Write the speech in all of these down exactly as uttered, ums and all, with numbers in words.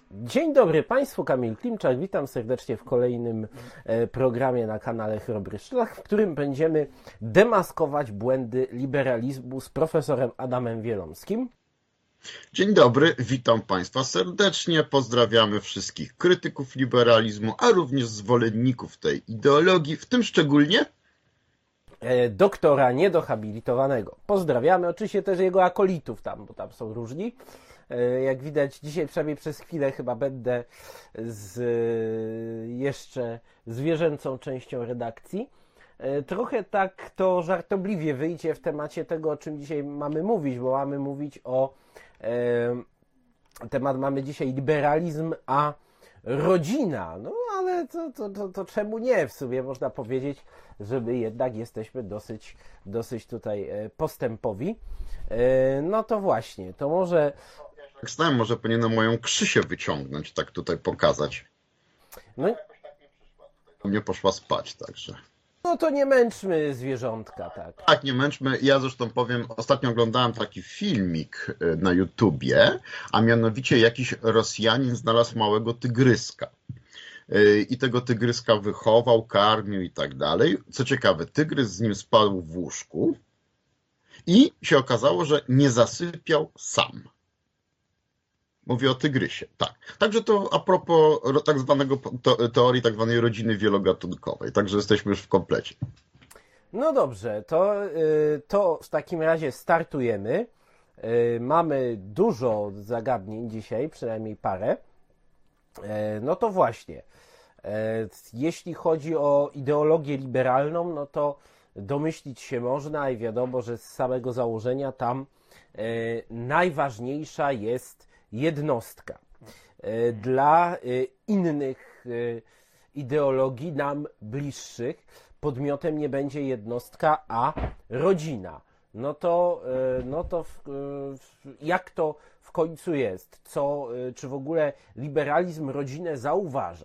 Dzień dobry Państwu, Kamil Klimczak, witam serdecznie w kolejnym programie na kanale Chrobry Szlak, w którym będziemy demaskować błędy liberalizmu z profesorem Adamem Wielomskim. Dzień dobry, witam Państwa serdecznie, pozdrawiamy wszystkich krytyków liberalizmu, a również zwolenników tej ideologii, w tym szczególnie doktora niedohabilitowanego. Pozdrawiamy oczywiście też jego akolitów tam, bo tam są różni. Jak widać, dzisiaj przynajmniej przez chwilę chyba będę z jeszcze zwierzęcą częścią redakcji. Trochę tak to żartobliwie wyjdzie w temacie tego, o czym dzisiaj mamy mówić, bo mamy mówić o... Temat mamy dzisiaj liberalizm, a rodzina. No ale to, to, to, to czemu nie? W sumie można powiedzieć, żeby jednak jesteśmy dosyć, dosyć tutaj postępowi. No to właśnie, to może... Jak znałem, może powinienem moją Krzysię wyciągnąć, tak tutaj pokazać. No, Nie poszła spać, także. no to nie męczmy zwierzątka, tak. Tak, nie męczmy. Ja zresztą powiem, ostatnio oglądałem taki filmik na YouTubie, a mianowicie jakiś Rosjanin znalazł małego tygryska. I tego tygryska wychował, karmił i tak dalej. Co ciekawe, tygrys z nim spał w łóżku i się okazało, że nie zasypiał sam. Mówię o tygrysie, tak. Także to a propos tak zwanego teorii tak zwanej rodziny wielogatunkowej. Także jesteśmy już w komplecie. No dobrze, to, to w takim razie startujemy. Mamy dużo zagadnień dzisiaj, przynajmniej parę. No to właśnie, jeśli chodzi o ideologię liberalną, no to domyślić się można i wiadomo, że z samego założenia tam najważniejsza jest jednostka. Dla innych ideologii, nam bliższych, podmiotem nie będzie jednostka, a rodzina. No to, no to jak to w końcu jest? Co, czy w ogóle liberalizm rodzinę zauważa?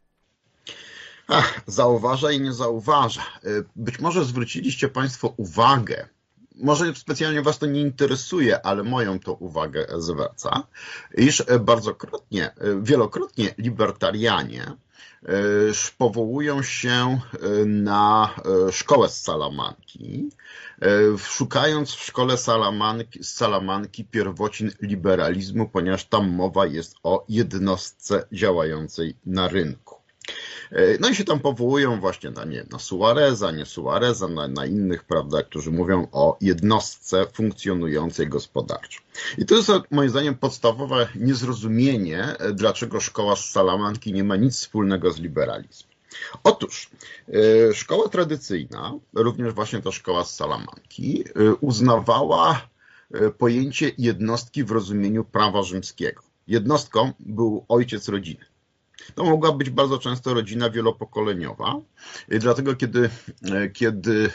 Ach, zauważa i nie zauważa. Być może zwróciliście Państwo uwagę, może specjalnie Was to nie interesuje, ale moją to uwagę zwraca, iż bardzokrotnie, wielokrotnie libertarianie powołują się na szkołę z Salamanki, szukając w szkole Salamanki, z Salamanki pierwocin liberalizmu, ponieważ tam mowa jest o jednostce działającej na rynku. No i się tam powołują właśnie na, nie, na Suareza, nie Suareza, na, na innych, prawda, którzy mówią o jednostce funkcjonującej gospodarczo. I to jest moim zdaniem podstawowe niezrozumienie, dlaczego szkoła z Salamanki nie ma nic wspólnego z liberalizmem. Otóż szkoła tradycyjna, również właśnie ta szkoła z Salamanki, uznawała pojęcie jednostki w rozumieniu prawa rzymskiego. Jednostką był ojciec rodziny. To mogła być bardzo często rodzina wielopokoleniowa, dlatego kiedy, kiedy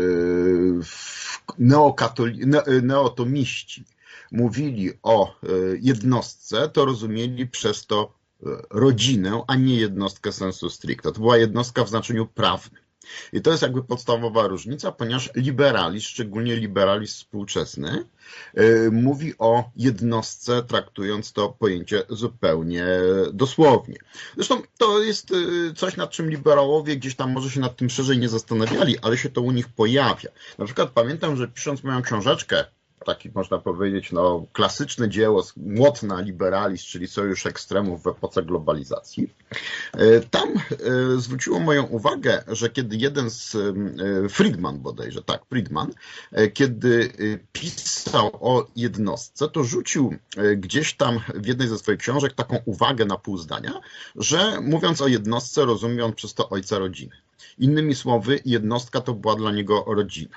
neokatoli, neotomiści mówili o jednostce, to rozumieli przez to rodzinę, a nie jednostkę sensu stricto. To była jednostka w znaczeniu prawnym. I to jest jakby podstawowa różnica, ponieważ liberalizm, szczególnie liberalizm współczesny, mówi o jednostce, traktując to pojęcie zupełnie dosłownie. Zresztą to jest coś, nad czym liberałowie gdzieś tam może się nad tym szerzej nie zastanawiali, ale się to u nich pojawia. Na przykład pamiętam, że pisząc moją książeczkę, taki można powiedzieć, no, klasyczne dzieło, Młot na liberalizm, czyli Sojusz Ekstremów w epoce globalizacji. Tam zwróciło moją uwagę, że kiedy jeden z, Friedman bodajże, tak, Friedman, kiedy pisał o jednostce, to rzucił gdzieś tam w jednej ze swoich książek taką uwagę na pół zdania, że mówiąc o jednostce rozumie on przez to ojca rodziny. Innymi słowy, jednostka to była dla niego rodzina.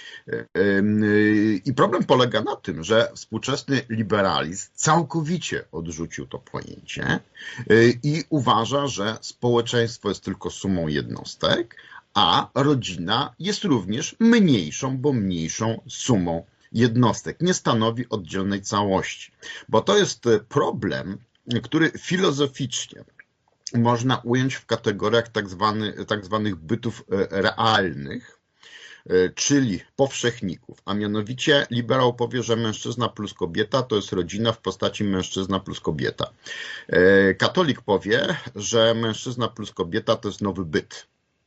I problem polega na tym, że współczesny liberalizm całkowicie odrzucił to pojęcie i uważa, że społeczeństwo jest tylko sumą jednostek, a rodzina jest również mniejszą, bo mniejszą sumą jednostek. Nie stanowi oddzielnej całości, bo to jest problem, który filozoficznie można ująć w kategoriach tak, zwany, tak zwanych bytów realnych, czyli powszechników, a mianowicie liberał powie, że mężczyzna plus kobieta to jest rodzina w postaci mężczyzna plus kobieta. Katolik powie, że mężczyzna plus kobieta to jest nowy byt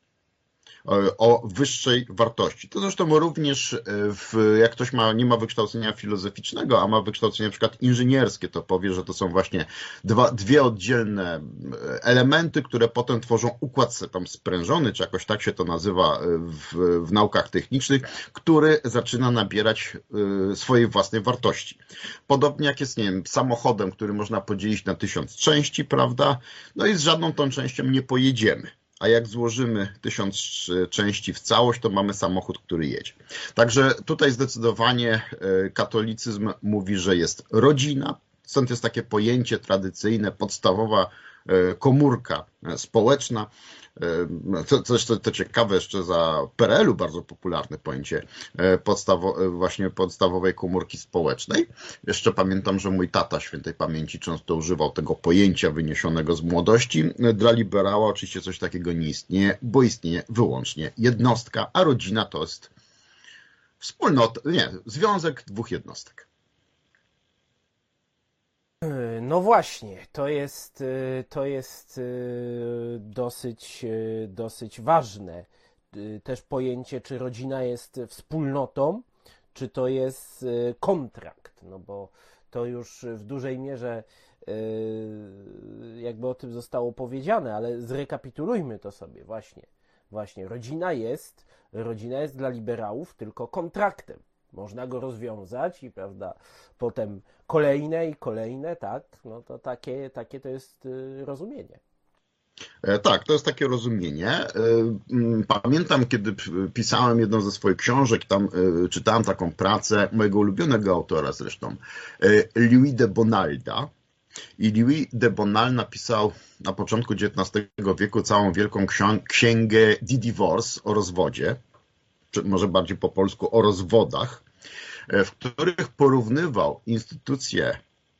o wyższej wartości. To zresztą również, w, jak ktoś ma, nie ma wykształcenia filozoficznego, a ma wykształcenie na przykład inżynierskie, to powie, że to są właśnie dwa, dwie oddzielne elementy, które potem tworzą układ tam sprężony, czy jakoś tak się to nazywa w, w naukach technicznych, który zaczyna nabierać swojej własnej wartości. Podobnie jak jest, nie wiem, samochodem, który można podzielić na tysiąc części, prawda? No i z żadną tą częścią nie pojedziemy. A jak złożymy tysiąc części w całość, to mamy samochód, który jedzie. Także tutaj zdecydowanie katolicyzm mówi, że jest rodzina, stąd jest takie pojęcie tradycyjne, podstawowa komórka społeczna. To, coś, to, to ciekawe, jeszcze za P R L u bardzo popularne pojęcie podstawo, właśnie podstawowej komórki społecznej. Jeszcze pamiętam, że mój tata świętej pamięci często używał tego pojęcia wyniesionego z młodości. Dla liberała oczywiście coś takiego nie istnieje, bo istnieje wyłącznie jednostka, a rodzina to jest wspólnota, nie, związek dwóch jednostek. No właśnie, to jest, to jest dosyć, dosyć ważne. Też pojęcie, czy rodzina jest wspólnotą, czy to jest kontrakt, no bo to już w dużej mierze jakby o tym zostało powiedziane, ale zrekapitulujmy to sobie właśnie. Właśnie, rodzina jest, rodzina jest dla liberałów tylko kontraktem. Można go rozwiązać i, prawda, potem kolejne i kolejne, tak, no to takie, takie to jest rozumienie. Tak, to jest takie rozumienie. Pamiętam, kiedy pisałem jedną ze swoich książek, tam czytałem taką pracę mojego ulubionego autora zresztą, Louis de Bonalda. I Louis de Bonald napisał na początku dziewiętnastego wieku całą wielką księgę De Divorce o rozwodzie, czy może bardziej po polsku o rozwodach, w których porównywał instytucje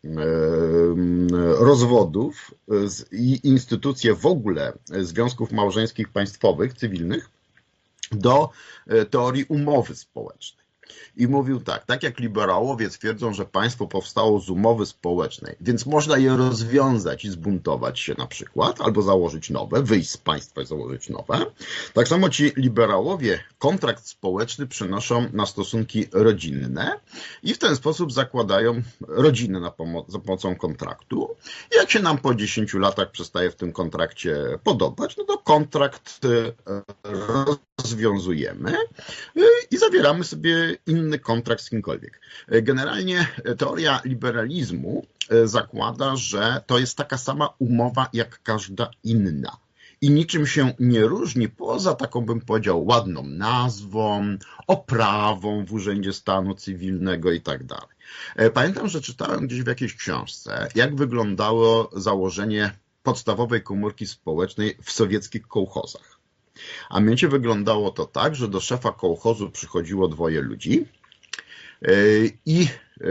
rozwodów i instytucje w ogóle związków małżeńskich państwowych, cywilnych do teorii umowy społecznej. I mówił tak, tak jak liberałowie twierdzą, że państwo powstało z umowy społecznej, więc można je rozwiązać i zbuntować się na przykład, albo założyć nowe, wyjść z państwa i założyć nowe. Tak samo ci liberałowie kontrakt społeczny przenoszą na stosunki rodzinne i w ten sposób zakładają rodzinę na pomo- za pomocą kontraktu. I jak się nam po dziesięciu latach przestaje w tym kontrakcie podobać, no to kontrakt rozwiązujemy i zawieramy sobie inny kontrakt z kimkolwiek. Generalnie teoria liberalizmu zakłada, że to jest taka sama umowa jak każda inna. I niczym się nie różni, poza taką, bym powiedział, ładną nazwą, oprawą w Urzędzie Stanu Cywilnego i tak dalej. Pamiętam, że czytałem gdzieś w jakiejś książce, jak wyglądało założenie podstawowej komórki społecznej w sowieckich kołchozach. A mianowicie wyglądało to tak, że do szefa kołchozu przychodziło dwoje ludzi i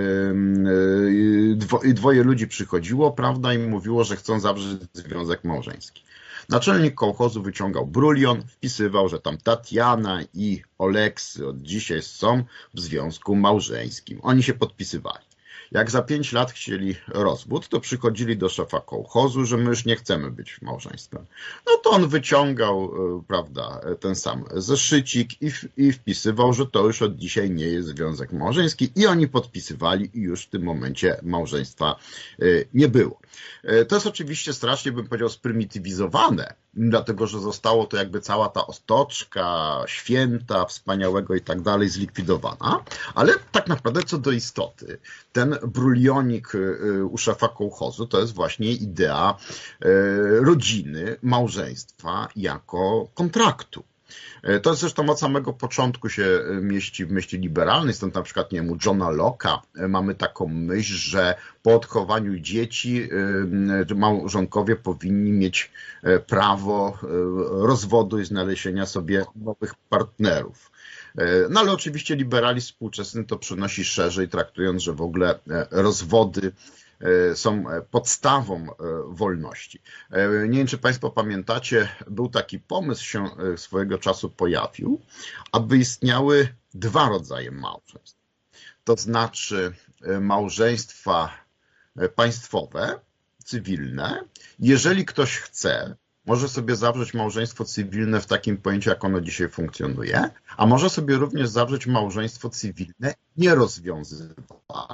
dwoje ludzi przychodziło, prawda, i mówiło, że chcą zawrzeć związek małżeński. Naczelnik kołchozu wyciągał brulion, wpisywał, że tam Tatiana i Oleksy od dzisiaj są w związku małżeńskim. Oni się podpisywali. Jak za pięć lat chcieli rozwód, to przychodzili do szefa kołchozu, że my już nie chcemy być małżeństwem. No to on wyciągał, prawda, ten sam zeszycik i, i wpisywał, że to już od dzisiaj nie jest związek małżeński i oni podpisywali i już w tym momencie małżeństwa nie było. To jest oczywiście strasznie, bym powiedział, sprymitywizowane, dlatego że zostało to jakby cała ta otoczka święta, wspaniałego i tak dalej zlikwidowana, ale tak naprawdę co do istoty, ten brulionik u szefa kołchozu to jest właśnie idea rodziny, małżeństwa jako kontraktu. To jest zresztą od samego początku się mieści w myśli liberalnej, stąd na przykład, nie wiem, u Johna Locke'a mamy taką myśl, że po odchowaniu dzieci małżonkowie powinni mieć prawo rozwodu i znalezienia sobie nowych partnerów. No ale oczywiście liberalizm współczesny to przenosi szerzej, traktując, że w ogóle rozwody są podstawą wolności. Nie wiem, czy Państwo pamiętacie, był taki pomysł, się swojego czasu pojawił, aby istniały dwa rodzaje małżeństw. To znaczy małżeństwa państwowe, cywilne. Jeżeli ktoś chce, może sobie zawrzeć małżeństwo cywilne w takim pojęciu, jak ono dzisiaj funkcjonuje, a może sobie również zawrzeć małżeństwo cywilne nierozwiązywane.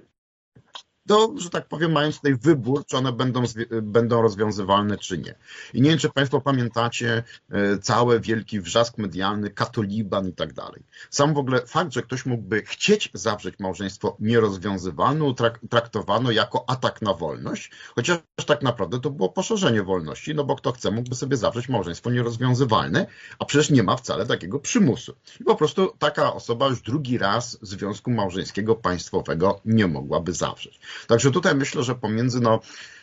To, że tak powiem, mając tutaj wybór, czy one będą, będą rozwiązywalne, czy nie. I nie wiem, czy Państwo pamiętacie cały wielki wrzask medialny, katoliban i tak dalej. Sam w ogóle fakt, że ktoś mógłby chcieć zawrzeć małżeństwo nierozwiązywalne, traktowano jako atak na wolność, chociaż tak naprawdę to było poszerzenie wolności, no bo kto chce, mógłby sobie zawrzeć małżeństwo nierozwiązywalne, a przecież nie ma wcale takiego przymusu. I po prostu taka osoba już drugi raz związku małżeńskiego państwowego nie mogłaby zawrzeć. Także tutaj myślę, że pomiędzy no,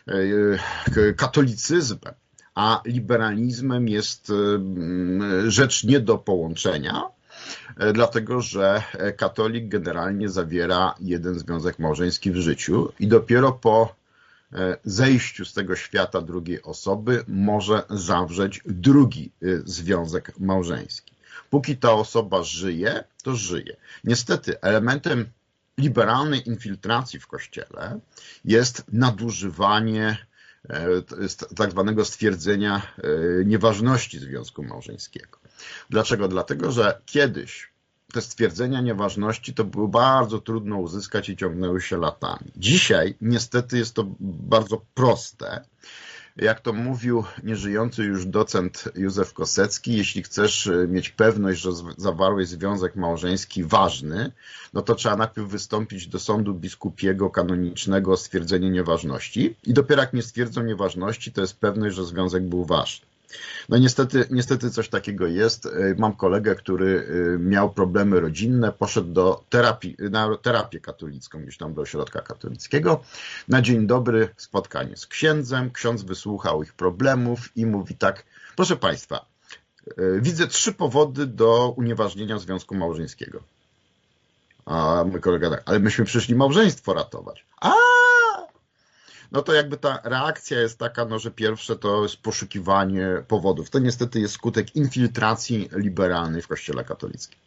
katolicyzmem a liberalizmem jest rzecz nie do połączenia, dlatego że katolik generalnie zawiera jeden związek małżeński w życiu i dopiero po zejściu z tego świata drugiej osoby może zawrzeć drugi związek małżeński. Póki ta osoba żyje, to żyje. Niestety elementem liberalnej infiltracji w Kościele jest nadużywanie tak zwanego stwierdzenia nieważności związku małżeńskiego. Dlaczego? Dlatego, że kiedyś te stwierdzenia nieważności to było bardzo trudno uzyskać i ciągnęły się latami. Dzisiaj niestety jest to bardzo proste. Jak to mówił nieżyjący już docent Józef Kosecki, jeśli chcesz mieć pewność, że zawarłeś związek małżeński ważny, no to trzeba najpierw wystąpić do sądu biskupiego kanonicznego o stwierdzenie nieważności i dopiero jak nie stwierdzą nieważności, to jest pewność, że związek był ważny. No niestety, niestety coś takiego jest. Mam kolegę, który miał problemy rodzinne, poszedł do terapii, na terapię katolicką, gdzieś tam do ośrodka katolickiego. Na dzień dobry spotkanie z księdzem, ksiądz wysłuchał ich problemów i mówi tak: proszę Państwa, widzę trzy powody do unieważnienia związku małżeńskiego. A mój kolega tak: ale myśmy przyszli małżeństwo ratować. A no to jakby ta reakcja jest taka, no, że pierwsze to jest poszukiwanie powodów. To niestety jest skutek infiltracji liberalnej w Kościele katolickim.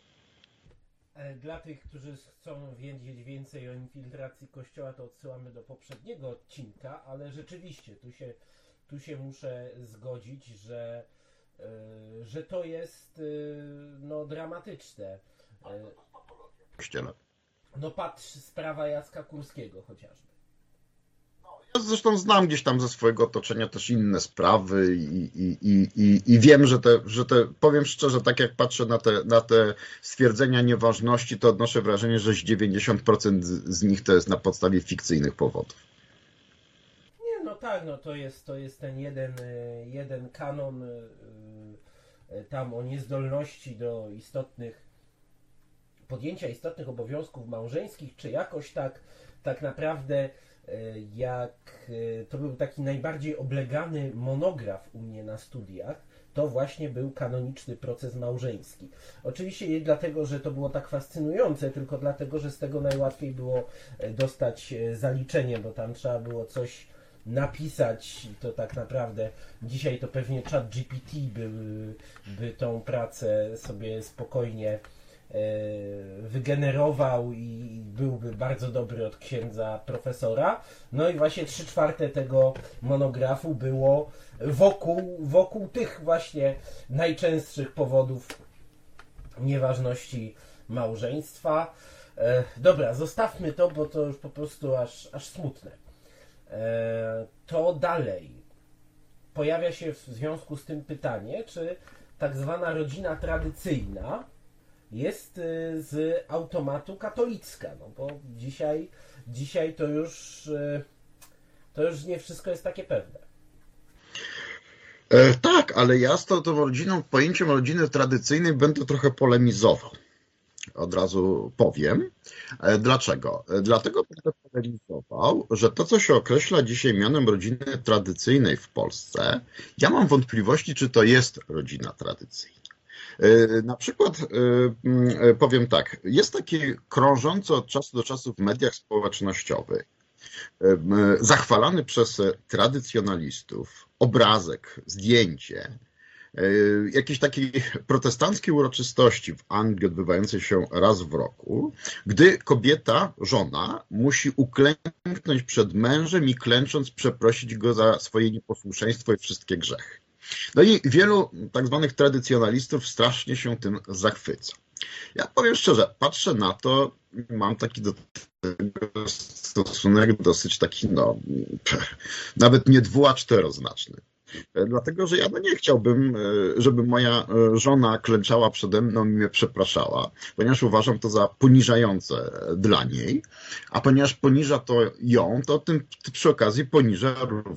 Dla tych, którzy chcą wiedzieć więcej o infiltracji Kościoła, to odsyłamy do poprzedniego odcinka, ale rzeczywiście tu się, tu się muszę zgodzić, że, yy, że to jest yy, no, dramatyczne. Yy, w Kościele. No patrz, sprawa Jacka Kurskiego chociażby. Zresztą znam gdzieś tam ze swojego otoczenia też inne sprawy i, i, i, i, i wiem, że te, że te, powiem szczerze, tak jak patrzę na te, na te stwierdzenia nieważności, to odnoszę wrażenie, że dziewięćdziesiąt procent z nich to jest na podstawie fikcyjnych powodów. Nie, no tak, no to jest, to jest ten jeden, jeden kanon tam o niezdolności do istotnych, podjęcia istotnych obowiązków małżeńskich, czy jakoś tak, tak naprawdę jak to był taki najbardziej oblegany monograf u mnie na studiach, to właśnie był kanoniczny proces małżeński. Oczywiście nie dlatego, że to było tak fascynujące, tylko dlatego, że z tego najłatwiej było dostać zaliczenie, bo tam trzeba było coś napisać, to tak naprawdę dzisiaj to pewnie ChatGPT by, by tą pracę sobie spokojnie wygenerował i byłby bardzo dobry od księdza profesora. No i właśnie trzy czwarte tego monografu było wokół, wokół tych właśnie najczęstszych powodów nieważności małżeństwa. E, dobra, zostawmy to, bo to już po prostu aż, aż smutne. E, to dalej pojawia się w związku z tym pytanie, czy tak zwana rodzina tradycyjna jest z automatu katolicka, no bo dzisiaj, dzisiaj to już to już nie wszystko jest takie pewne. E, tak, ale ja z tą, tą rodziną, pojęciem rodziny tradycyjnej będę trochę polemizował. Od razu powiem. E, dlaczego? E, dlatego będę polemizował, że to, co się określa dzisiaj mianem rodziny tradycyjnej w Polsce, ja mam wątpliwości, czy to jest rodzina tradycyjna. Na przykład powiem tak, jest takie krążące od czasu do czasu w mediach społecznościowych Zachwalany przez tradycjonalistów obrazek, zdjęcie jakiejś takiej protestanckiej uroczystości w Anglii odbywającej się raz w roku, gdy kobieta, żona, musi uklęknąć przed mężem i klęcząc przeprosić go za swoje nieposłuszeństwo i wszystkie grzechy. No i wielu tak zwanych tradycjonalistów strasznie się tym zachwyca. Ja powiem szczerze, patrzę na to, mam taki do tego stosunek dosyć taki, no, nawet nie dwu, a czteroznaczny. Dlatego, że ja no nie chciałbym, żeby moja żona klęczała przede mną i mnie przepraszała, ponieważ uważam to za poniżające dla niej, a ponieważ poniża to ją, to tym przy okazji poniża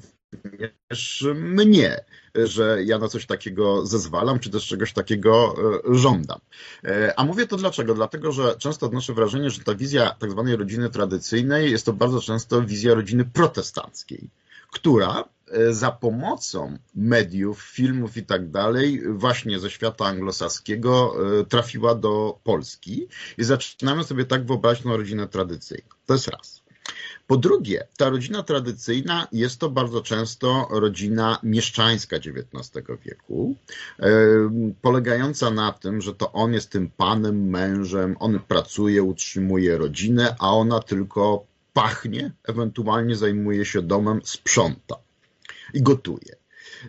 również mnie, że ja na coś takiego zezwalam, czy też czegoś takiego żądam. A mówię to dlaczego? Dlatego, że często odnoszę wrażenie, że ta wizja tak zwanej rodziny tradycyjnej jest to bardzo często wizja rodziny protestanckiej, która za pomocą mediów, filmów i tak dalej, właśnie ze świata anglosaskiego trafiła do Polski i zaczynamy sobie tak wyobrazić tą rodzinę tradycyjną. To jest raz. Po drugie, ta rodzina tradycyjna jest to bardzo często rodzina mieszczańska dziewiętnastego wieku, polegająca na tym, że to on jest tym panem, mężem, on pracuje, utrzymuje rodzinę, a ona tylko pachnie, ewentualnie zajmuje się domem, sprząta i gotuje.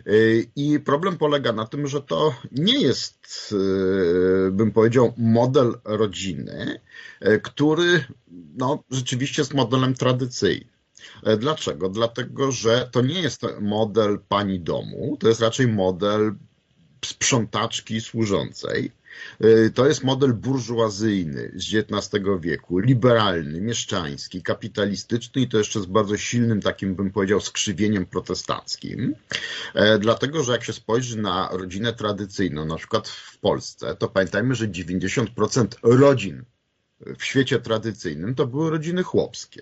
I problem polega na tym, że to nie jest, bym powiedział, model rodziny, który no, rzeczywiście jest modelem tradycyjnym. Dlaczego? Dlatego, że to nie jest model pani domu, to jest raczej model sprzątaczki służącej. To jest model burżuazyjny z dziewiętnastego wieku, liberalny, mieszczański, kapitalistyczny i to jeszcze z bardzo silnym takim, bym powiedział, skrzywieniem protestanckim. Dlatego, że jak się spojrzy na rodzinę tradycyjną, na przykład w Polsce, to pamiętajmy, że dziewięćdziesiąt procent rodzin w świecie tradycyjnym to były rodziny chłopskie.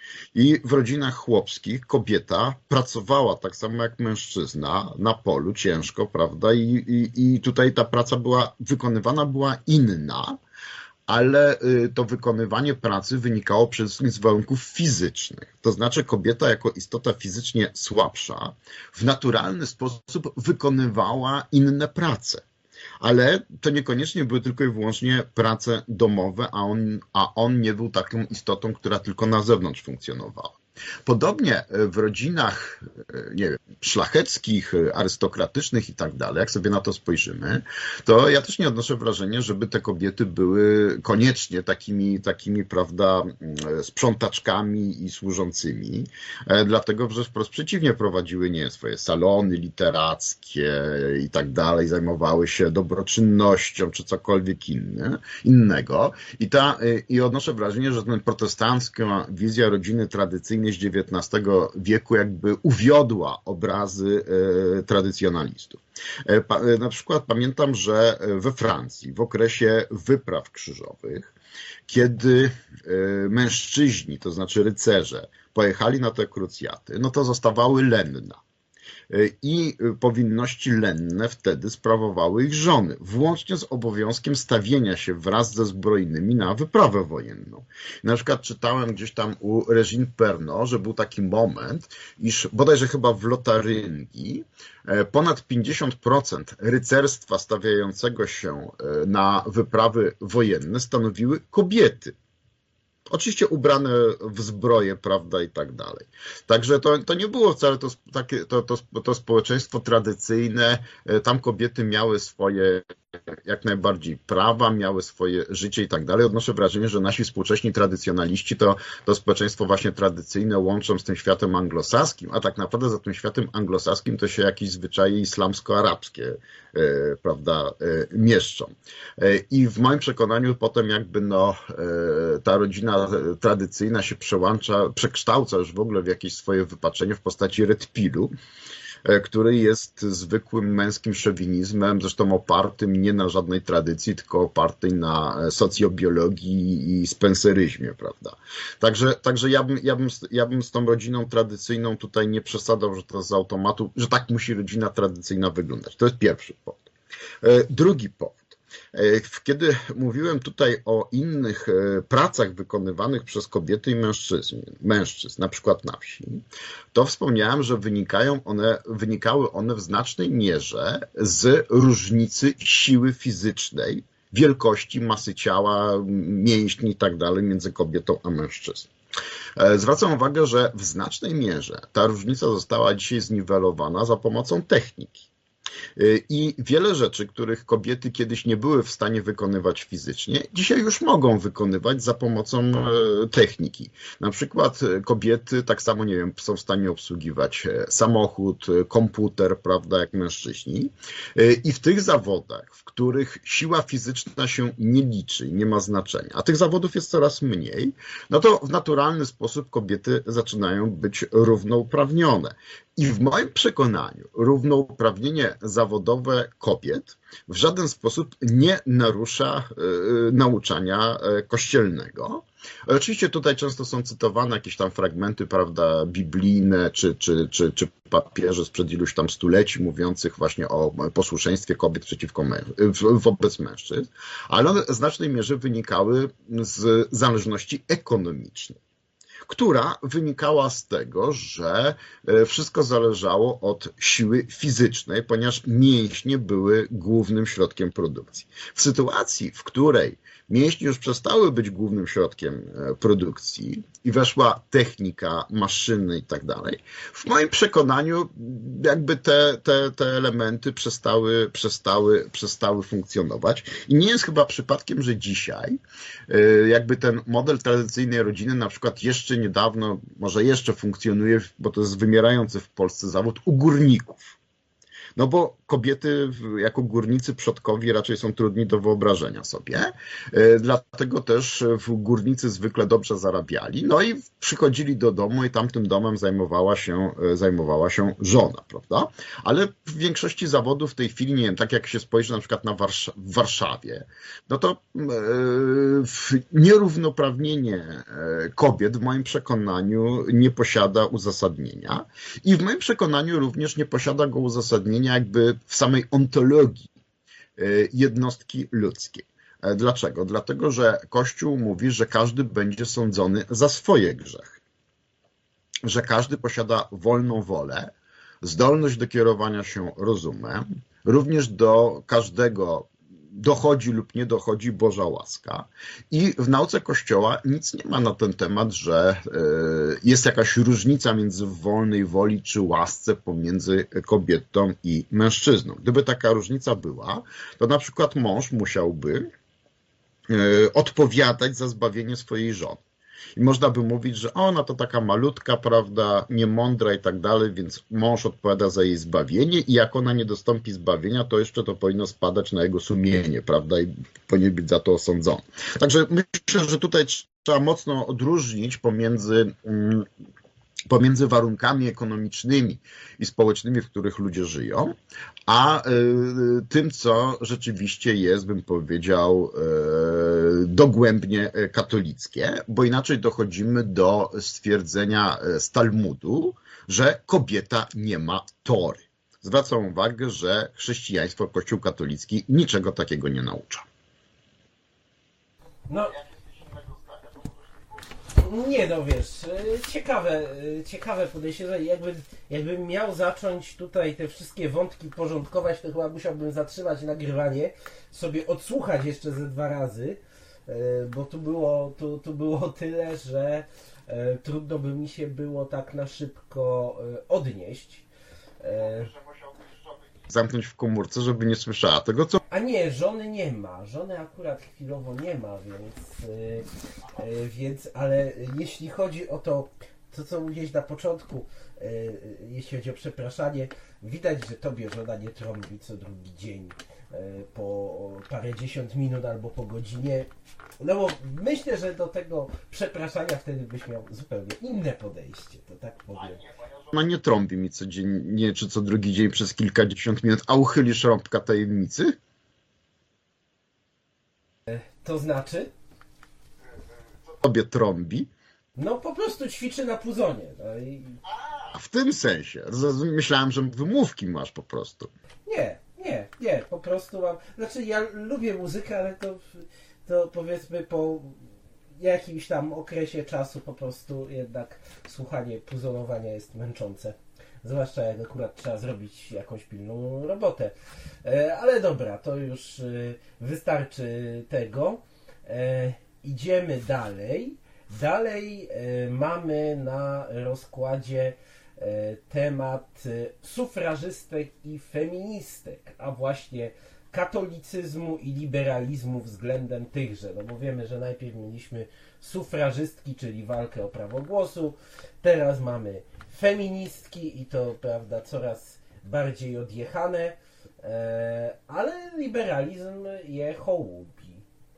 I w rodzinach chłopskich kobieta pracowała tak samo jak mężczyzna na polu ciężko, prawda? I, i, i tutaj ta praca była wykonywana była inna, ale to wykonywanie pracy wynikało przede wszystkim z warunków fizycznych. To znaczy kobieta jako istota fizycznie słabsza w naturalny sposób wykonywała inne prace. Ale to niekoniecznie były tylko i wyłącznie prace domowe, a on, a on nie był taką istotą, która tylko na zewnątrz funkcjonowała. Podobnie w rodzinach, nie wiem, szlacheckich, arystokratycznych i tak dalej, jak sobie na to spojrzymy, to ja też nie odnoszę wrażenia, żeby te kobiety były koniecznie takimi, takimi, prawda, sprzątaczkami i służącymi, dlatego, że wprost przeciwnie prowadziły, nie swoje salony literackie i tak dalej, zajmowały się dobroczynnością czy cokolwiek inny, innego. I, ta, i odnoszę wrażenie, że ten protestancka wizja rodziny tradycyjnej z dziewiętnastego wieku jakby uwiodła obrazy tradycjonalistów. Na przykład pamiętam, że we Francji w okresie wypraw krzyżowych, kiedy mężczyźni, to znaczy rycerze, pojechali na te krucjaty, no to zostawały lenna. I powinności lenne wtedy sprawowały ich żony, włącznie z obowiązkiem stawienia się wraz ze zbrojnymi na wyprawę wojenną. Na przykład czytałem gdzieś tam u Regine Pernod, że był taki moment, iż bodajże chyba w Lotaryngii ponad pięćdziesiąt procent rycerstwa stawiającego się na wyprawy wojenne stanowiły kobiety. Oczywiście ubrane w zbroję, prawda, i tak dalej. Także to, to nie było wcale to, takie, to, to, to społeczeństwo tradycyjne. Tam kobiety miały swoje jak najbardziej prawa, miały swoje życie i tak dalej. Odnoszę wrażenie, że nasi współcześni tradycjonaliści to, to społeczeństwo właśnie tradycyjne łączą z tym światem anglosaskim, a tak naprawdę za tym światem anglosaskim to się jakieś zwyczaje islamsko-arabskie, prawda, mieszczą. I w moim przekonaniu potem jakby no, ta rodzina tradycyjna się przełącza, przekształca już w ogóle w jakieś swoje wypaczenie w postaci red pillu, który jest zwykłym męskim szowinizmem, zresztą opartym nie na żadnej tradycji, tylko opartym na socjobiologii i spenceryzmie, prawda. Także, także ja, bym, ja, bym, ja bym z tą rodziną tradycyjną tutaj nie przesadzał, że to z automatu, że tak musi rodzina tradycyjna wyglądać. To jest pierwszy powód. Drugi powód. Kiedy mówiłem tutaj o innych pracach wykonywanych przez kobiety i mężczyzn, mężczyzn, na przykład na wsi, to wspomniałem, że wynikają one, wynikały one w znacznej mierze z różnicy siły fizycznej, wielkości, masy ciała, mięśni i tak dalej między kobietą a mężczyzną. Zwracam uwagę, że w znacznej mierze ta różnica została dzisiaj zniwelowana za pomocą techniki. I wiele rzeczy, których kobiety kiedyś nie były w stanie wykonywać fizycznie, dzisiaj już mogą wykonywać za pomocą techniki. Na przykład kobiety tak samo, nie wiem, są w stanie obsługiwać samochód, komputer, prawda, jak mężczyźni. I w tych zawodach, w których siła fizyczna się nie liczy, nie ma znaczenia, a tych zawodów jest coraz mniej, no to w naturalny sposób kobiety zaczynają być równouprawnione. I w moim przekonaniu równouprawnienie zawodowe kobiet w żaden sposób nie narusza y, nauczania kościelnego. Oczywiście tutaj często są cytowane jakieś tam fragmenty, prawda, biblijne, czy, czy, czy, czy papieże sprzed iluś tam stuleci mówiących właśnie o posłuszeństwie kobiet przeciwko męż wobec mężczyzn, ale one w znacznej mierze wynikały z zależności ekonomicznej, która wynikała z tego, że wszystko zależało od siły fizycznej, ponieważ mięśnie były głównym środkiem produkcji. W sytuacji, w której mięśnie już przestały być głównym środkiem produkcji i weszła technika, maszyny i tak dalej, w moim przekonaniu jakby te, te, te elementy przestały, przestały, przestały funkcjonować. I nie jest chyba przypadkiem, że dzisiaj jakby ten model tradycyjnej rodziny na przykład jeszcze niedawno, może jeszcze funkcjonuje, bo to jest wymierający w Polsce zawód, u górników. No bo kobiety jako górnicy przodkowi raczej są trudni do wyobrażenia sobie, dlatego też górnicy zwykle dobrze zarabiali, no i przychodzili do domu i tamtym domem zajmowała się, zajmowała się żona, prawda? Ale w większości zawodów w tej chwili, nie wiem, tak jak się spojrzy na przykład na Warsz w Warszawie, no to nierównoprawnienie kobiet w moim przekonaniu nie posiada uzasadnienia i w moim przekonaniu również nie posiada go uzasadnienia jakby w samej ontologii jednostki ludzkiej. Dlaczego? Dlatego, że Kościół mówi, że każdy będzie sądzony za swoje grzechy. Że każdy posiada wolną wolę, zdolność do kierowania się rozumem, również do każdego dochodzi lub nie dochodzi Boża łaska. I w nauce Kościoła nic nie ma na ten temat, że jest jakaś różnica między wolnej woli czy łasce pomiędzy kobietą i mężczyzną. Gdyby taka różnica była, to na przykład mąż musiałby odpowiadać za zbawienie swojej żony. I można by mówić, że ona to taka malutka, prawda, niemądra i tak dalej, więc mąż odpowiada za jej zbawienie i jak ona nie dostąpi zbawienia, to jeszcze to powinno spadać na jego sumienie, prawda, i powinien być za to osądzony. Także myślę, że tutaj trzeba mocno odróżnić pomiędzy pomiędzy warunkami ekonomicznymi i społecznymi, w których ludzie żyją, a tym, co rzeczywiście jest, bym powiedział, dogłębnie katolickie, bo inaczej dochodzimy do stwierdzenia z Talmudu, że kobieta nie ma tory. Zwracam uwagę, że chrześcijaństwo, Kościół katolicki niczego takiego nie naucza. No. Nie no, wiesz, ciekawe, ciekawe podejście, że jakby, jakbym miał zacząć tutaj te wszystkie wątki porządkować, to chyba musiałbym zatrzymać nagrywanie, sobie odsłuchać jeszcze ze dwa razy, bo tu było, tu, tu było tyle, że trudno by mi się było tak na szybko odnieść. Zamknąć w komórce, żeby nie słyszała tego, co... A nie, żony nie ma. Żony akurat chwilowo nie ma, więc... Yy, yy, więc, ale jeśli chodzi o to, to co mówiłeś na początku, yy, jeśli chodzi o przepraszanie, widać, że tobie żona nie trąbi co drugi dzień yy, po parędziesiąt minut albo po godzinie. No bo myślę, że do tego przepraszania wtedy byś miał zupełnie inne podejście, to tak powiem. Ona nie trąbi mi codziennie, czy co drugi dzień przez kilkadziesiąt minut, a uchylisz rąbka tajemnicy? To znaczy? Tobie trąbi? No po prostu ćwiczy na puzonie. No i... A w tym sensie. Myślałem, że wymówki masz po prostu. Nie, Nie, nie, po prostu mam... Znaczy ja lubię muzykę, ale to, to powiedzmy po jakimś tam okresie czasu po prostu jednak słuchanie puzonowania jest męczące. Zwłaszcza jak akurat trzeba zrobić jakąś pilną robotę. E, ale dobra, to już e, wystarczy tego. E, idziemy dalej. Dalej e, mamy na rozkładzie e, temat e, sufrażystek i feministek, a właśnie katolicyzmu i liberalizmu względem tychże. No bo wiemy, że najpierw mieliśmy sufrażystki, czyli walkę o prawo głosu, teraz mamy feministki i to, prawda, coraz bardziej odjechane, e, ale liberalizm je hołubi.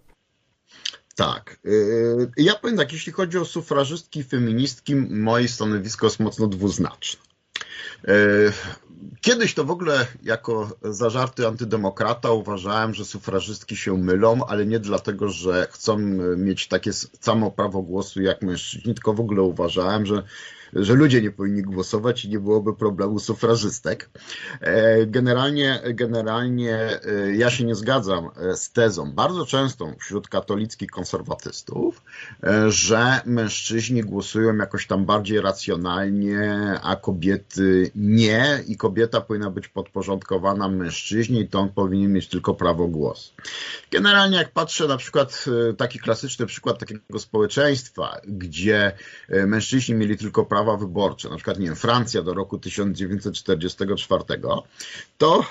Tak. Yy, Ja powiem tak, jeśli chodzi o sufrażystki i feministki, moje stanowisko jest mocno dwuznaczne. Yy, Kiedyś to w ogóle jako zażarty antydemokrata uważałem, że sufrażystki się mylą, ale nie dlatego, że chcą mieć takie samo prawo głosu jak mężczyźni, tylko w ogóle uważałem, że że ludzie nie powinni głosować i nie byłoby problemu sufrażystek. Generalnie, generalnie ja się nie zgadzam z tezą, bardzo częstą wśród katolickich konserwatystów, że mężczyźni głosują jakoś tam bardziej racjonalnie, a kobiety nie i kobieta powinna być podporządkowana mężczyźnie i to on powinien mieć tylko prawo głosu. Generalnie jak patrzę na przykład, taki klasyczny przykład takiego społeczeństwa, gdzie mężczyźni mieli tylko prawo prawa wyborcze, na przykład nie wiem, Francja do roku tysiąc dziewięćset czterdziestego czwartego, to,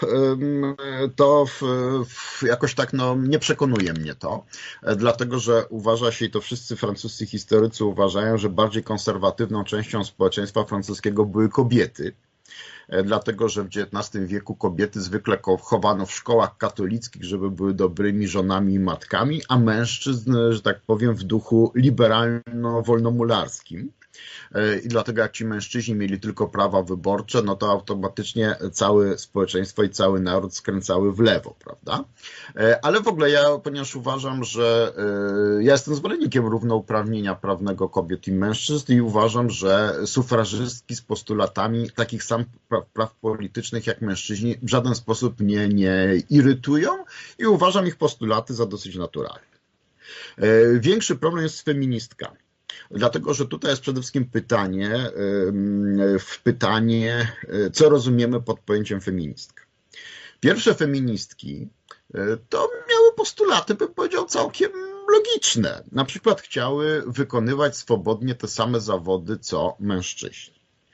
to w, w jakoś tak no, nie przekonuje mnie to, dlatego że uważa się, i to wszyscy francuscy historycy uważają, że bardziej konserwatywną częścią społeczeństwa francuskiego były kobiety. Dlatego, że w dziewiętnastym wieku kobiety zwykle chowano w szkołach katolickich, żeby były dobrymi żonami i matkami, a mężczyzn, że tak powiem, w duchu liberalno-wolnomularskim. I dlatego jak ci mężczyźni mieli tylko prawa wyborcze, no to automatycznie całe społeczeństwo i cały naród skręcały w lewo, prawda? Ale w ogóle ja, ponieważ uważam, że ja jestem zwolennikiem równouprawnienia prawnego kobiet i mężczyzn i uważam, że sufrażystki z postulatami takich samych praw, praw politycznych jak mężczyźni w żaden sposób mnie nie irytują i uważam ich postulaty za dosyć naturalne. Większy problem jest z feministkami. Dlatego, że tutaj jest przede wszystkim pytanie, w pytanie, co rozumiemy pod pojęciem feministka. Pierwsze feministki to miały postulaty, bym powiedział, całkiem logiczne. Na przykład chciały wykonywać swobodnie te same zawody, co mężczyźni.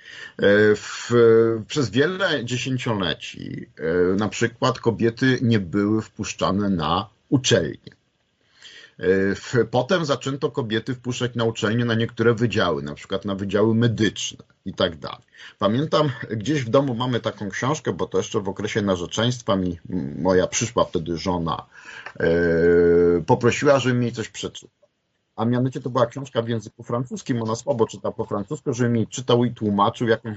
W, przez wiele dziesięcioleci na przykład kobiety nie były wpuszczane na uczelnie. Potem zaczęto kobiety wpuszczać na uczelnie na niektóre wydziały, na przykład na wydziały medyczne i tak dalej. Pamiętam, gdzieś w domu mamy taką książkę, bo to jeszcze w okresie narzeczeństwa mi moja przyszła wtedy żona poprosiła, żebym jej coś przeczytał. A mianowicie to była książka w języku francuskim, ona słabo czyta po francusku, żebym jej czytał i tłumaczył jakąś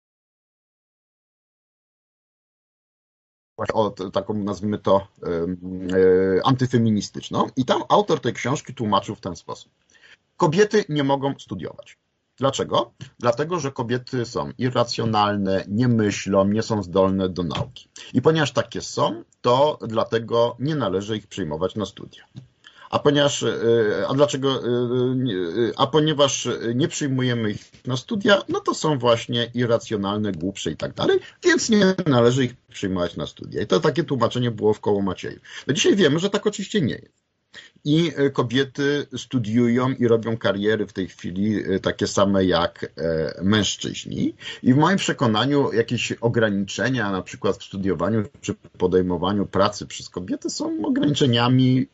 o taką, nazwijmy to, antyfeministyczną. I tam autor tej książki tłumaczył w ten sposób. Kobiety nie mogą studiować. Dlaczego? Dlatego, że kobiety są irracjonalne, nie myślą, nie są zdolne do nauki. I ponieważ takie są, to dlatego nie należy ich przyjmować na studia. A ponieważ, a dlaczego, a ponieważ nie przyjmujemy ich na studia, no to są właśnie irracjonalne, głupsze i tak dalej, więc nie należy ich przyjmować na studia. I to takie tłumaczenie było w koło Macieju. No dzisiaj wiemy, że tak oczywiście nie jest. I kobiety studiują i robią kariery w tej chwili takie same jak mężczyźni. I w moim przekonaniu jakieś ograniczenia, na przykład w studiowaniu czy podejmowaniu pracy przez kobiety są ograniczeniami.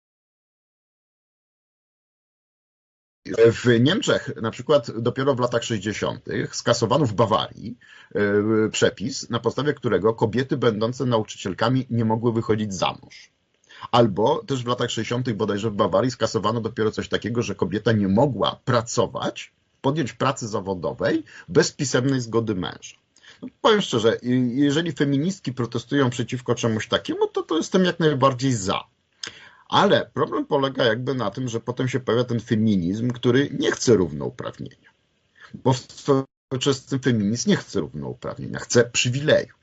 W Niemczech na przykład dopiero w latach sześćdziesiątych skasowano w Bawarii przepis, na podstawie którego kobiety będące nauczycielkami nie mogły wychodzić za mąż. Albo też w latach sześćdziesiątych bodajże w Bawarii skasowano dopiero coś takiego, że kobieta nie mogła pracować, podjąć pracy zawodowej bez pisemnej zgody męża. No, powiem szczerze, jeżeli feministki protestują przeciwko czemuś takiemu, to to jestem jak najbardziej za. Ale problem polega jakby na tym, że potem się pojawia ten feminizm, który nie chce równouprawnienia. Bo współczesny feminizm nie chce równouprawnienia, chce przywileju.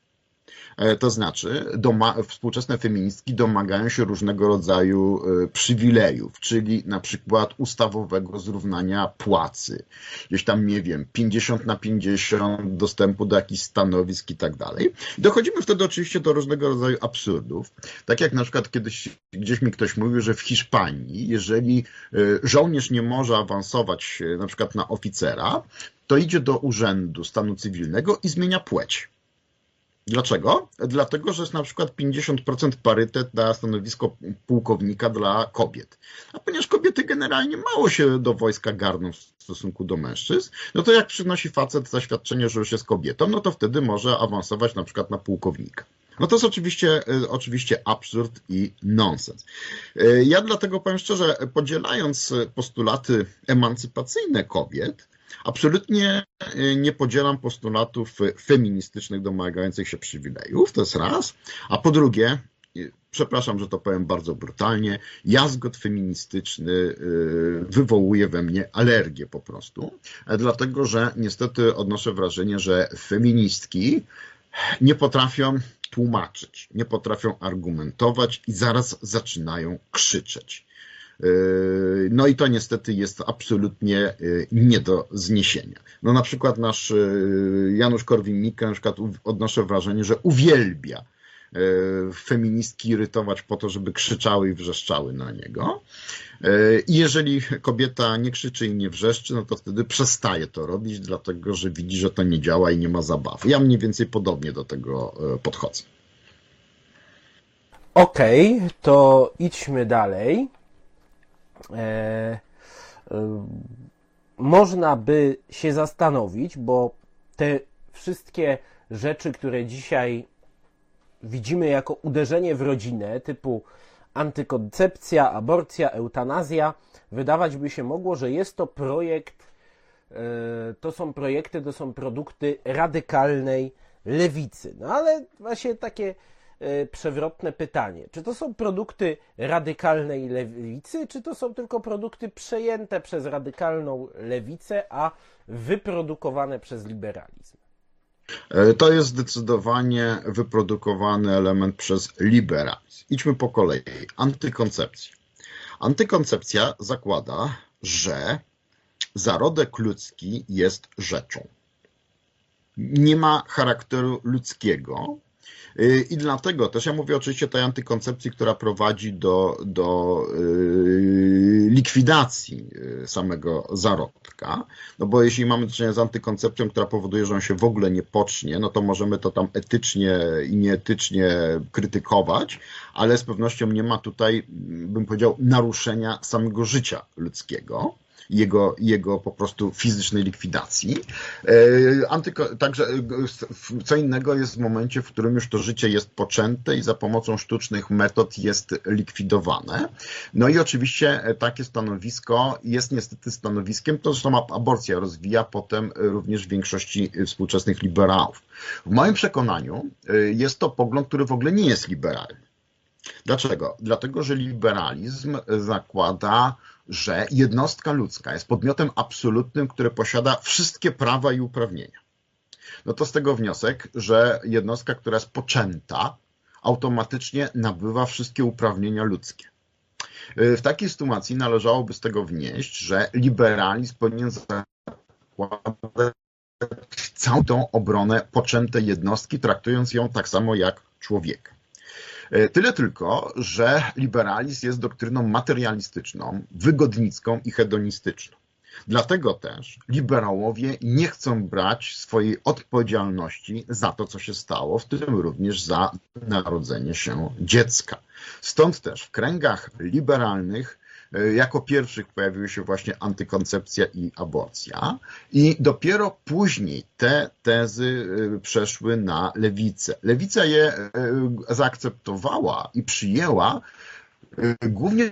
To znaczy, doma, współczesne feministki domagają się różnego rodzaju przywilejów, czyli na przykład ustawowego zrównania płacy, gdzieś tam, nie wiem, pięćdziesiąt na pięćdziesiąt, dostępu do jakichś stanowisk i tak dalej. Dochodzimy wtedy oczywiście do różnego rodzaju absurdów. Tak jak na przykład kiedyś gdzieś mi ktoś mówił, że w Hiszpanii, jeżeli żołnierz nie może awansować na przykład na oficera, to idzie do urzędu stanu cywilnego i zmienia płeć. Dlaczego? Dlatego, że jest na przykład pięćdziesiąt procent parytet na stanowisko pułkownika dla kobiet. A ponieważ kobiety generalnie mało się do wojska garną w stosunku do mężczyzn, no to jak przynosi facet zaświadczenie, że już jest kobietą, no to wtedy może awansować na przykład na pułkownika. No to jest oczywiście, oczywiście absurd i nonsens. Ja dlatego powiem szczerze, podzielając postulaty emancypacyjne kobiet, absolutnie nie podzielam postulatów feministycznych domagających się przywilejów, to jest raz. A po drugie, przepraszam, że to powiem bardzo brutalnie, jazgot feministyczny wywołuje we mnie alergię po prostu, dlatego że niestety odnoszę wrażenie, że feministki nie potrafią tłumaczyć, nie potrafią argumentować i zaraz zaczynają krzyczeć. No i to niestety jest absolutnie nie do zniesienia. No na przykład nasz Janusz Korwin-Mikke, na przykład odnoszę wrażenie, że uwielbia feministki irytować po to, żeby krzyczały i wrzeszczały na niego. I jeżeli kobieta nie krzyczy i nie wrzeszczy, no to wtedy przestaje to robić, dlatego że widzi, że to nie działa i nie ma zabawy. Ja mniej więcej podobnie do tego podchodzę. Okej, okay, to idźmy dalej. E, e, można by się zastanowić, bo te wszystkie rzeczy, które dzisiaj widzimy jako uderzenie w rodzinę, typu antykoncepcja, aborcja, eutanazja, wydawać by się mogło, że jest to projekt, e, to są projekty, to są produkty radykalnej lewicy. No ale właśnie takie przewrotne pytanie. Czy to są produkty radykalnej lewicy, czy to są tylko produkty przejęte przez radykalną lewicę, a wyprodukowane przez liberalizm? To jest zdecydowanie wyprodukowany element przez liberalizm. Idźmy po kolei. Antykoncepcja. Antykoncepcja zakłada, że zarodek ludzki jest rzeczą. Nie ma charakteru ludzkiego. I dlatego też ja mówię oczywiście o tej antykoncepcji, która prowadzi do, do likwidacji samego zarodka, no bo jeśli mamy do czynienia z antykoncepcją, która powoduje, że on się w ogóle nie pocznie, no to możemy to tam etycznie i nieetycznie krytykować, ale z pewnością nie ma tutaj, bym powiedział, naruszenia samego życia ludzkiego. Jego, jego po prostu fizycznej likwidacji. Antyko, także co innego jest w momencie, w którym już to życie jest poczęte i za pomocą sztucznych metod jest likwidowane. No i oczywiście takie stanowisko jest niestety stanowiskiem, to zresztą aborcja rozwija potem również w większości współczesnych liberałów. W moim przekonaniu jest to pogląd, który w ogóle nie jest liberalny. Dlaczego? Dlatego, że liberalizm zakłada, że jednostka ludzka jest podmiotem absolutnym, który posiada wszystkie prawa i uprawnienia. No to z tego wniosek, że jednostka, która jest poczęta, automatycznie nabywa wszystkie uprawnienia ludzkie. W takiej sytuacji należałoby z tego wnieść, że liberalizm powinien zakładać całą tą obronę poczętej jednostki, traktując ją tak samo jak człowieka. Tyle tylko, że liberalizm jest doktryną materialistyczną, wygodnicką i hedonistyczną. Dlatego też liberałowie nie chcą brać swojej odpowiedzialności za to, co się stało, w tym również za narodzenie się dziecka. Stąd też w kręgach liberalnych jako pierwszych pojawiły się właśnie antykoncepcja i aborcja i dopiero później te tezy przeszły na lewicę. Lewica je zaakceptowała i przyjęła głównie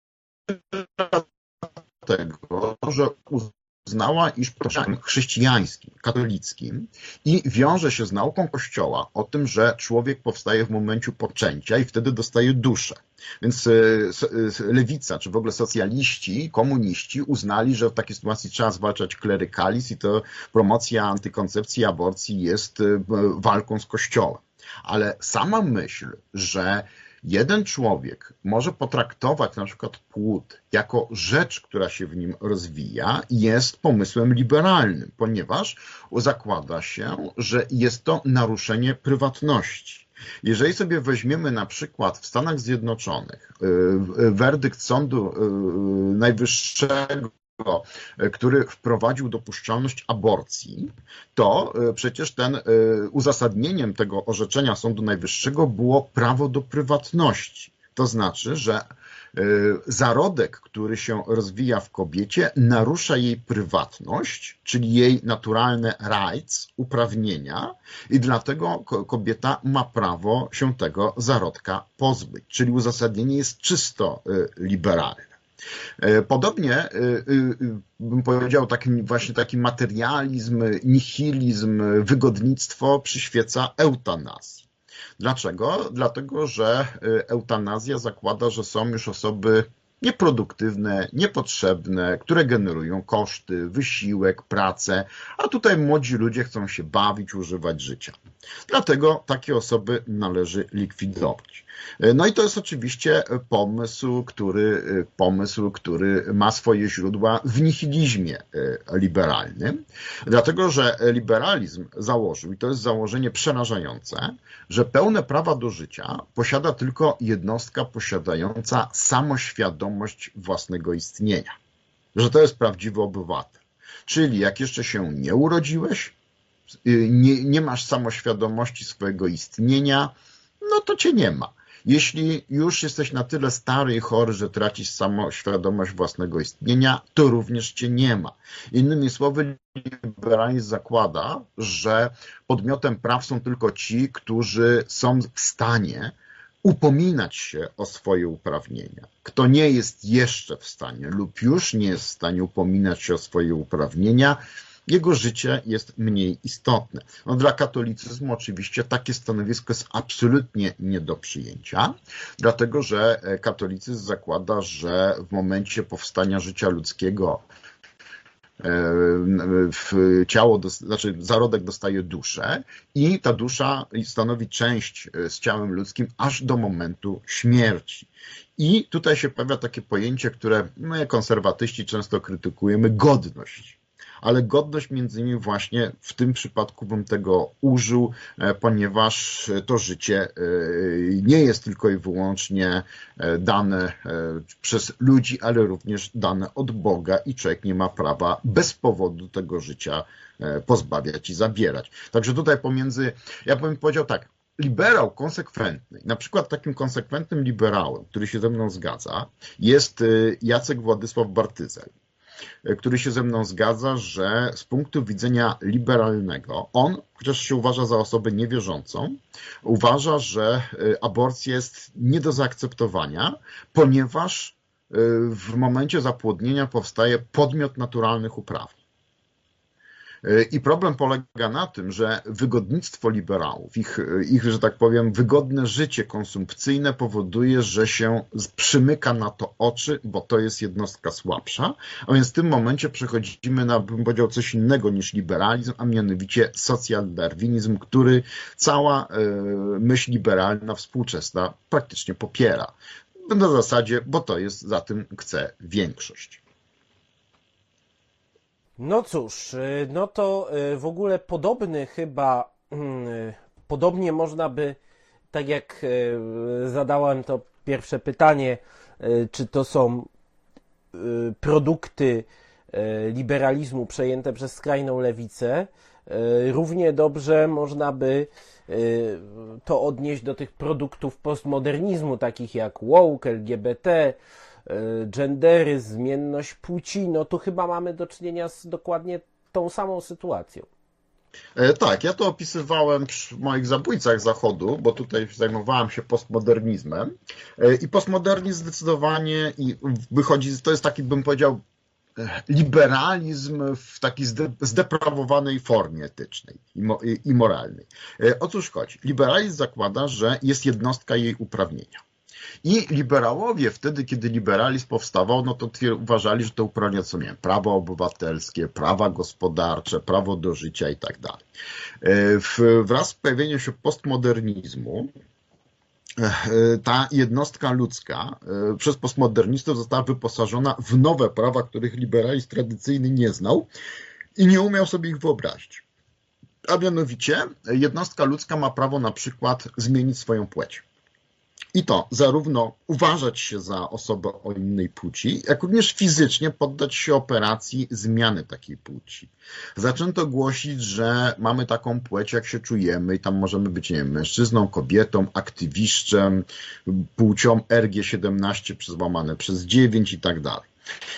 dlatego, że uznała, iż procesem chrześcijańskim, katolickim i wiąże się z nauką Kościoła o tym, że człowiek powstaje w momencie poczęcia i wtedy dostaje duszę. Więc lewica, czy w ogóle socjaliści, komuniści uznali, że w takiej sytuacji trzeba zwalczać klerykalizm i to promocja antykoncepcji i aborcji jest walką z Kościołem. Ale sama myśl, że jeden człowiek może potraktować na przykład płód jako rzecz, która się w nim rozwija, jest pomysłem liberalnym, ponieważ zakłada się, że jest to naruszenie prywatności. Jeżeli sobie weźmiemy na przykład w Stanach Zjednoczonych werdykt Sądu Najwyższego, który wprowadził dopuszczalność aborcji, to przecież ten uzasadnieniem tego orzeczenia Sądu Najwyższego było prawo do prywatności. To znaczy, że zarodek, który się rozwija w kobiecie, narusza jej prywatność, czyli jej naturalne rights, uprawnienia, i dlatego kobieta ma prawo się tego zarodka pozbyć. Czyli uzasadnienie jest czysto liberalne. Podobnie bym powiedział, taki, właśnie taki materializm, nihilizm, wygodnictwo przyświeca eutanazji. Dlaczego? Dlatego, że eutanazja zakłada, że są już osoby nieproduktywne, niepotrzebne, które generują koszty, wysiłek, pracę, a tutaj młodzi ludzie chcą się bawić, używać życia. Dlatego takie osoby należy likwidować. No i to jest oczywiście pomysł, który, pomysł, który ma swoje źródła w nihilizmie liberalnym, dlatego że liberalizm założył, i to jest założenie przerażające, że pełne prawa do życia posiada tylko jednostka posiadająca samoświadomość własnego istnienia, że to jest prawdziwy obywatel. Czyli jak jeszcze się nie urodziłeś, nie, nie masz samoświadomości swojego istnienia, no to cię nie ma. Jeśli już jesteś na tyle stary i chory, że tracisz samoświadomość własnego istnienia, to również cię nie ma. Innymi słowy, liberalizm zakłada, że podmiotem praw są tylko ci, którzy są w stanie upominać się o swoje uprawnienia. Kto nie jest jeszcze w stanie lub już nie jest w stanie upominać się o swoje uprawnienia, jego życie jest mniej istotne. No, dla katolicyzmu oczywiście takie stanowisko jest absolutnie nie do przyjęcia, dlatego że katolicyzm zakłada, że w momencie powstania życia ludzkiego w ciało, znaczy zarodek dostaje duszę i ta dusza stanowi część z ciałem ludzkim aż do momentu śmierci. I tutaj się pojawia takie pojęcie, które my konserwatyści często krytykujemy, godność. Ale godność między innymi właśnie w tym przypadku bym tego użył, ponieważ to życie nie jest tylko i wyłącznie dane przez ludzi, ale również dane od Boga i człowiek nie ma prawa bez powodu tego życia pozbawiać i zabierać. Także tutaj pomiędzy, ja bym powiedział tak, liberał konsekwentny, na przykład takim konsekwentnym liberałem, który się ze mną zgadza, jest Jacek Władysław Bartyzel, który się ze mną zgadza, że z punktu widzenia liberalnego, on, chociaż się uważa za osobę niewierzącą, uważa, że aborcja jest nie do zaakceptowania, ponieważ w momencie zapłodnienia powstaje podmiot naturalnych uprawnień. I problem polega na tym, że wygodnictwo liberałów, ich, ich, że tak powiem, wygodne życie konsumpcyjne powoduje, że się przymyka na to oczy, bo to jest jednostka słabsza, a więc w tym momencie przechodzimy na, bym powiedział, coś innego niż liberalizm, a mianowicie socjaldarwinizm, który cała myśl liberalna współczesna praktycznie popiera. Na zasadzie, bo to jest, za tym chce większość. No cóż, no to w ogóle podobny chyba, podobnie można by, tak jak zadałem to pierwsze pytanie, czy to są produkty liberalizmu przejęte przez skrajną lewicę, równie dobrze można by to odnieść do tych produktów postmodernizmu, takich jak woke, L G B T, gendery, zmienność płci. No tu chyba mamy do czynienia z dokładnie tą samą sytuacją. Tak, ja to opisywałem przy moich zabójcach Zachodu, bo tutaj zajmowałem się postmodernizmem i postmodernizm zdecydowanie i wychodzi, to jest taki, bym powiedział, liberalizm w takiej zdeprawowanej formie etycznej i moralnej. O cóż chodzi? Liberalizm zakłada, że jest jednostka jej uprawnienia. I liberałowie wtedy, kiedy liberalizm powstawał, no to uważali, że to uprawnienia co miałem, prawa obywatelskie, prawa gospodarcze, prawo do życia i tak dalej. Wraz z pojawieniem się postmodernizmu ta jednostka ludzka przez postmodernistów została wyposażona w nowe prawa, których liberalizm tradycyjny nie znał i nie umiał sobie ich wyobrazić. A mianowicie jednostka ludzka ma prawo na przykład zmienić swoją płeć. I to zarówno uważać się za osobę o innej płci, jak również fizycznie poddać się operacji zmiany takiej płci. Zaczęto głosić, że mamy taką płeć, jak się czujemy i tam możemy być, nie wiem, mężczyzną, kobietą, aktywiszczem, płcią R G siedemnaście przez łamane przez dziewięć i tak dalej.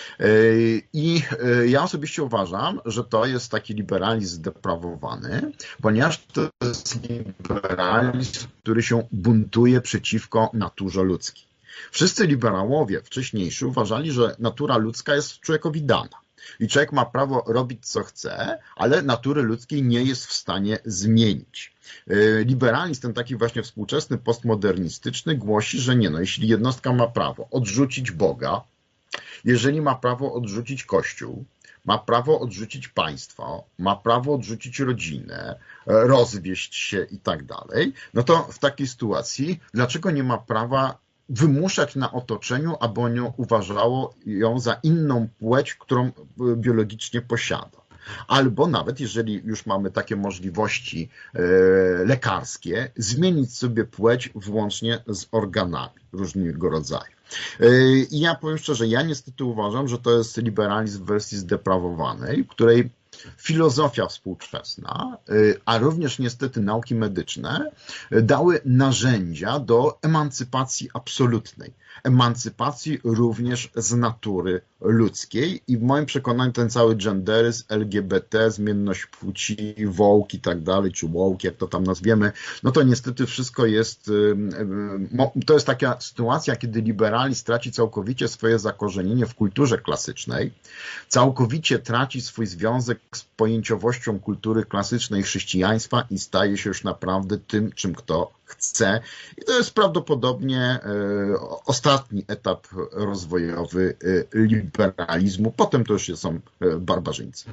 I ja osobiście uważam, że to jest taki liberalizm zdeprawowany, ponieważ to jest liberalizm, który się buntuje przeciwko naturze ludzkiej. Wszyscy liberałowie wcześniejsi uważali, że natura ludzka jest człowiekowi dana. I człowiek ma prawo robić co chce, ale natury ludzkiej nie jest w stanie zmienić. Liberalizm, ten taki właśnie współczesny, postmodernistyczny, głosi, że nie, no jeśli jednostka ma prawo odrzucić Boga, jeżeli ma prawo odrzucić Kościół, ma prawo odrzucić państwo, ma prawo odrzucić rodzinę, rozwieść się i tak dalej, no to w takiej sytuacji dlaczego nie ma prawa wymuszać na otoczeniu, aby ono uważało ją za inną płeć, którą biologicznie posiada? Albo nawet, jeżeli już mamy takie możliwości lekarskie, zmienić sobie płeć włącznie z organami różnego rodzaju. I ja powiem szczerze, ja niestety uważam, że to jest liberalizm w wersji zdeprawowanej, w której filozofia współczesna, a również niestety nauki medyczne dały narzędzia do emancypacji absolutnej. Emancypacji również z natury ludzkiej i w moim przekonaniu ten cały genderyzm, L G B T, zmienność płci, wołk i tak dalej, czy wołk, jak to tam nazwiemy, no to niestety wszystko jest, to jest taka sytuacja, kiedy liberalizm traci całkowicie swoje zakorzenienie w kulturze klasycznej, całkowicie traci swój związek z pojęciowością kultury klasycznej chrześcijaństwa i staje się już naprawdę tym, czym kto chce. I to jest prawdopodobnie ostatni etap rozwojowy liberalizmu. Potem to już są barbarzyńcy.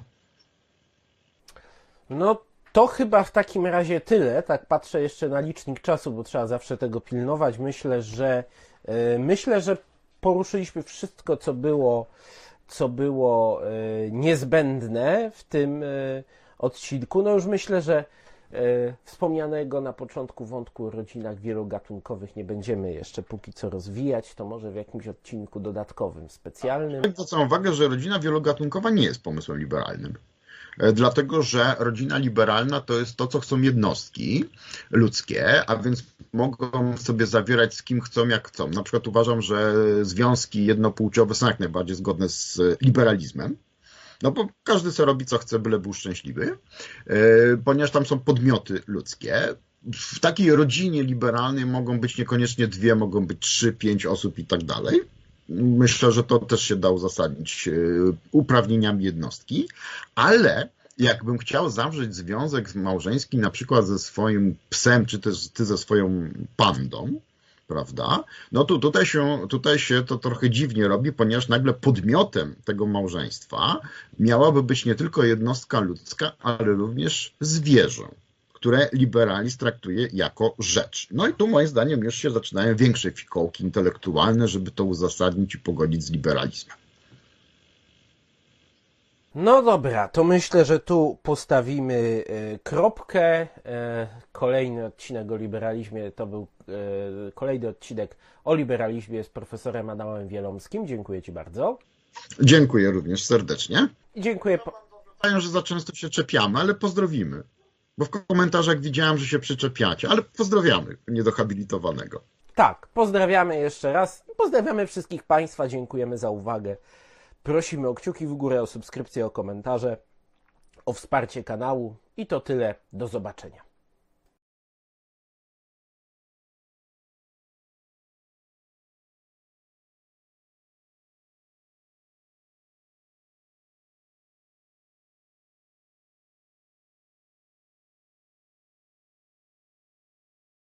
No to chyba w takim razie tyle. Tak patrzę jeszcze na licznik czasu, bo trzeba zawsze tego pilnować. Myślę, że myślę, że poruszyliśmy wszystko, co było, co było niezbędne w tym odcinku. No już myślę, że wspomnianego na początku wątku o rodzinach wielogatunkowych nie będziemy jeszcze póki co rozwijać, to może w jakimś odcinku dodatkowym, specjalnym. Zwracam uwagę, że rodzina wielogatunkowa nie jest pomysłem liberalnym. Dlatego, że rodzina liberalna to jest to, co chcą jednostki ludzkie, a więc mogą sobie zawierać z kim chcą, jak chcą. Na przykład uważam, że związki jednopłciowe są jak najbardziej zgodne z liberalizmem. No bo każdy co robi, co chce, byle był szczęśliwy, ponieważ tam są podmioty ludzkie. W takiej rodzinie liberalnej mogą być niekoniecznie dwie, mogą być trzy, pięć osób i tak dalej. Myślę, że to też się da uzasadnić uprawnieniami jednostki, ale jakbym chciał zawrzeć związek małżeński na przykład ze swoim psem, czy też ty ze swoją pandą, prawda? No to tutaj się, tutaj się to trochę dziwnie robi, ponieważ nagle podmiotem tego małżeństwa miałaby być nie tylko jednostka ludzka, ale również zwierzę, które liberalizm traktuje jako rzecz. No i tu moim zdaniem już się zaczynają większe fikołki intelektualne, żeby to uzasadnić i pogodzić z liberalizmem. No dobra, to myślę, że tu postawimy kropkę. Kolejny odcinek o liberalizmie to był kolejny odcinek o liberalizmie z profesorem Adamem Wielomskim. Dziękuję Ci bardzo. Dziękuję również serdecznie. I dziękuję. Pamiętam, że za często się czepiamy, ale pozdrowimy. Bo w komentarzach widziałem, że się przyczepiacie, ale pozdrawiamy niedohabilitowanego. Tak, pozdrawiamy jeszcze raz. Pozdrawiamy wszystkich Państwa, dziękujemy za uwagę. Prosimy o kciuki w górę, o subskrypcję, o komentarze, o wsparcie kanału i to tyle. Do zobaczenia.